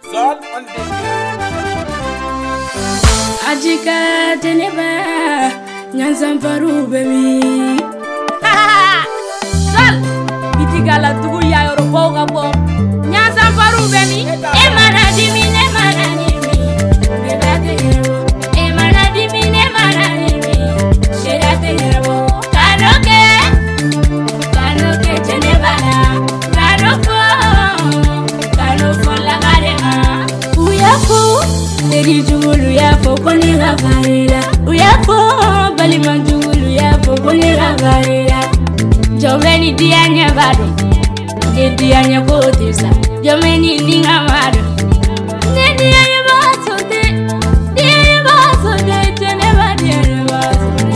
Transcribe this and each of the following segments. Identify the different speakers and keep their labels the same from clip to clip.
Speaker 1: Zol on the
Speaker 2: Ajika teneba Nyanzamfaru baby Zol Bitigala tugu ya Europo gabo Nyanzamfaru baby Emanadimi nemanadimi Nedate yero Emanadimi nemanadimi Shedate yero Kanoke teneba Kanofo lagarema Uyafo Eri julu yafo koni ravarela Uyafo Balimanjulu yafo koni ravarela Jomeni dianya bado Dianya kotisa Jomeni ninga mado Dianya basote Dianya basote Teneba dianya basote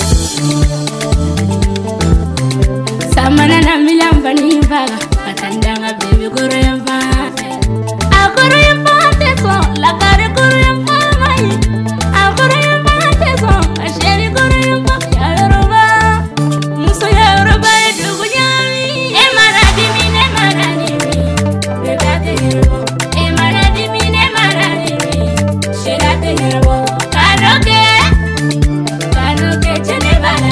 Speaker 2: Samana na milamba ni vaga Katandanga baby koro yamfate Akoro yamfate so Lakare koro yamfamai Akoro yamfate so Asheri koro yamfate Ya Yoruba Muso ya Yoruba Edugu nyami Emanadimi nemanadimi Bebate Yoruba Emanadimi nemanadimi Sherate Yoruba Kanoke Chenebana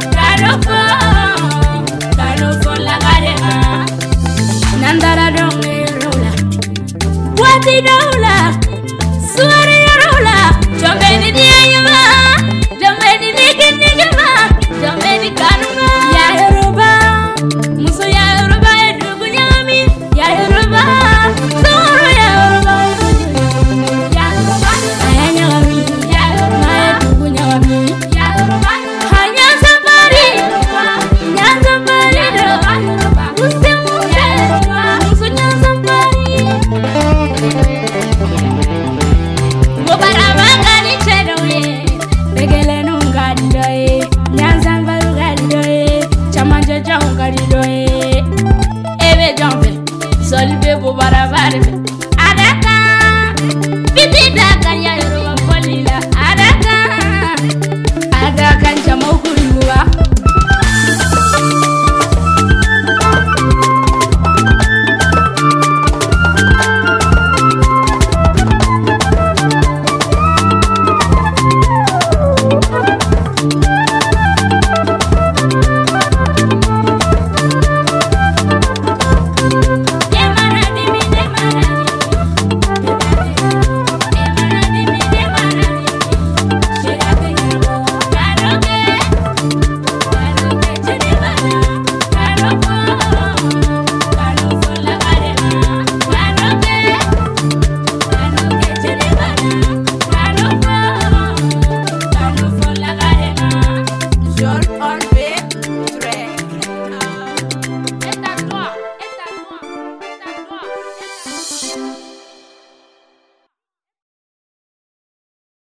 Speaker 2: Kanofo lagarema Nandara donge rola Wati dola Suari rola Jomeni diayama Jomeni nigama Jomeni kanuma Ya Yoruba Muso ya Yoruba Edugu nyami Ya Yoruba Soro ya Yoruba Ya Yoruba Ayanya wami Ya Yoruba Edugu nyami Ya Yoruba Hanya safari Nyanza pari Muse Musu nyanza pari Gobarabanga ni chedoye Begele nunga didoye Nyanza mbaru gadidoye Chamanja jaunga didoye Ebe jombe Zolibe gobarabarife